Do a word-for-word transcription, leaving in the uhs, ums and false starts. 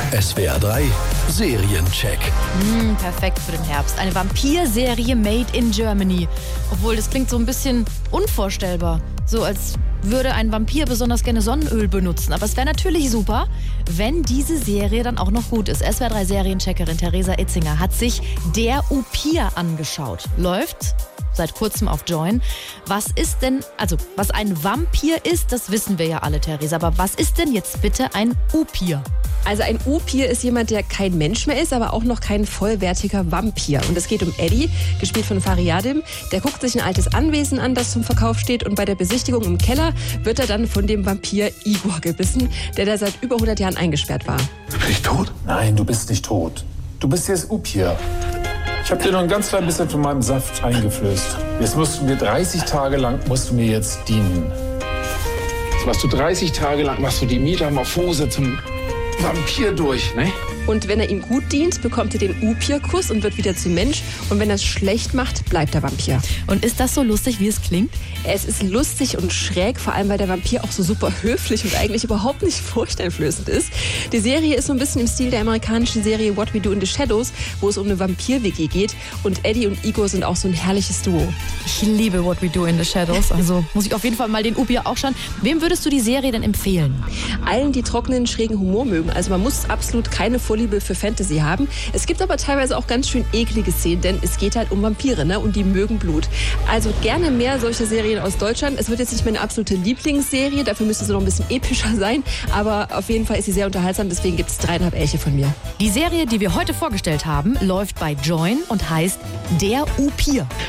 S W R drei Seriencheck. Mm, perfekt für den Herbst. Eine Vampir-Serie made in Germany. Obwohl, das klingt so ein bisschen unvorstellbar. So als würde ein Vampir besonders gerne Sonnenöl benutzen. Aber es wäre natürlich super, wenn diese Serie dann auch noch gut ist. S W R drei Seriencheckerin Theresa Itzinger hat sich Der Upir angeschaut. Läuft seit kurzem auf Join. Was ist denn, also was ein Vampir ist, das wissen wir ja alle, Theresa. Aber was ist denn jetzt bitte ein Upir? Also ein Upir ist jemand, der kein Mensch mehr ist, aber auch noch kein vollwertiger Vampir. Und es geht um Eddie, gespielt von Fariadim. Der guckt sich ein altes Anwesen an, das zum Verkauf steht. Und bei der Besichtigung im Keller wird er dann von dem Vampir Igor gebissen, der da seit über hundert Jahren eingesperrt war. Bin ich tot? Nein, du bist nicht tot. Du bist jetzt Upir. Ich habe dir noch ein ganz klein bisschen von meinem Saft eingeflößt. Jetzt musst du mir dreißig Tage lang musst du mir jetzt dienen. Jetzt machst du dreißig Tage lang machst du die Metamorphose zum Vampir durch, ne? Und wenn er ihm gut dient, bekommt er den Upir-Kuss und wird wieder zum Mensch. Und wenn er es schlecht macht, bleibt er Vampir. Und ist das so lustig, wie es klingt? Es ist lustig und schräg, vor allem weil der Vampir auch so super höflich und eigentlich überhaupt nicht furchteinflößend ist. Die Serie ist so ein bisschen im Stil der amerikanischen Serie What We Do in the Shadows, wo es um eine Vampir-W G geht. Und Eddie und Igor sind auch so ein herrliches Duo. Ich liebe What We Do in the Shadows. Also muss ich auf jeden Fall mal den Upir auch schauen. Wem würdest du die Serie denn empfehlen? Allen, die trockenen, schrägen Humor mögen. Also man muss absolut keine Vorliebe für Fantasy haben. Es gibt aber teilweise auch ganz schön eklige Szenen, denn es geht halt um Vampire, ne? Und die mögen Blut. Also gerne mehr solcher Serien aus Deutschland. Es wird jetzt nicht meine absolute Lieblingsserie, dafür müsste sie noch ein bisschen epischer sein, aber auf jeden Fall ist sie sehr unterhaltsam, deswegen gibt es dreieinhalb Elche von mir. Die Serie, die wir heute vorgestellt haben, läuft bei Join und heißt Der Upir.